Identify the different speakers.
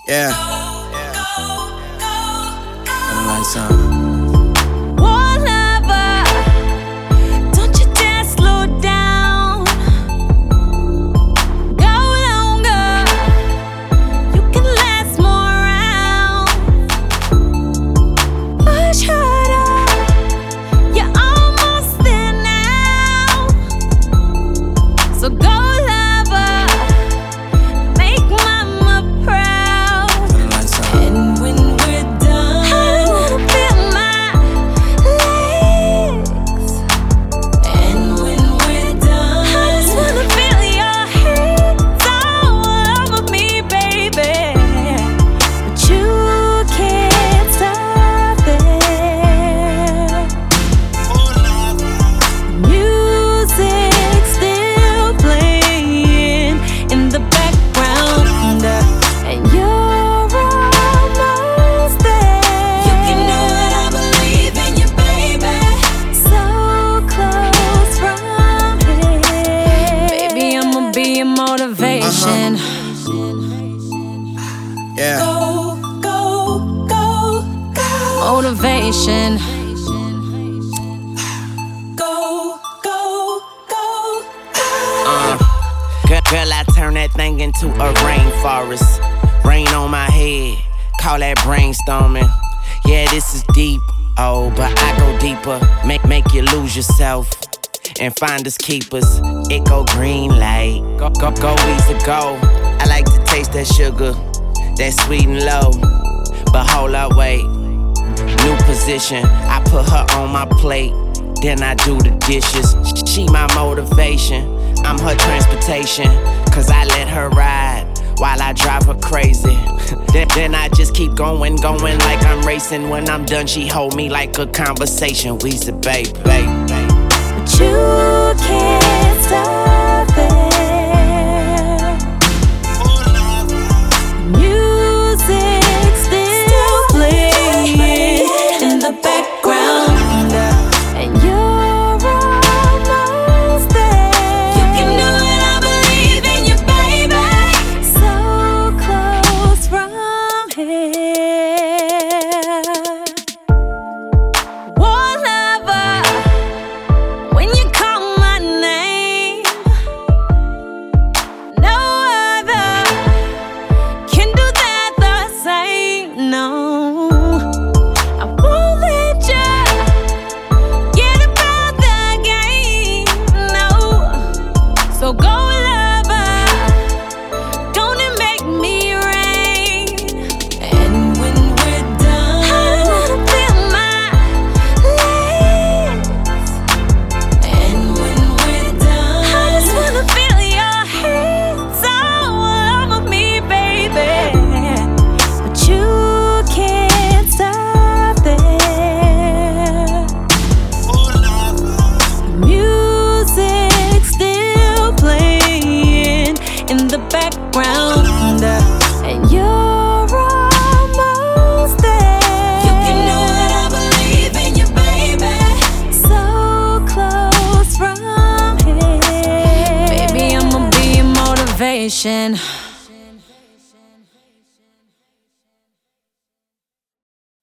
Speaker 1: Yeah. Turn the lights on.
Speaker 2: Motivation.
Speaker 1: Yeah.
Speaker 2: Go, go, go, go. Motivation. Go, go, go, go.
Speaker 3: Girl, I turn that thing into a rainforest. Rain on my head, call that brainstorming. Yeah, this is deep, oh, but I go deeper. Make you lose yourself and find us keepers. It go green light, go easy go. I like to taste that sugar, that sweet and low. But hold up, wait, new position. I put her on my plate, then I do the dishes. She my motivation, I'm her transportation. Cause I let her ride while I drive her crazy. Then I just keep going like I'm racing. When I'm done, she hold me like a conversation. We said, babe.
Speaker 2: But you can't stop it. Music still playing in the background, and you're almost there. You can do it, I believe in you, baby. So close from here. One lover. When you call my name, no other can do that the same, no. I won't let you get about the game, no. So go lover, gonna make me rain. And when we're done, I wanna feel my legs. And when we're done, I just wanna feel your hands all over me, baby. But you can't stop there. Music still playing in the background, and you're almost there. You can do it, I believe in you, baby. So close from here. Baby, I'ma be your motivation.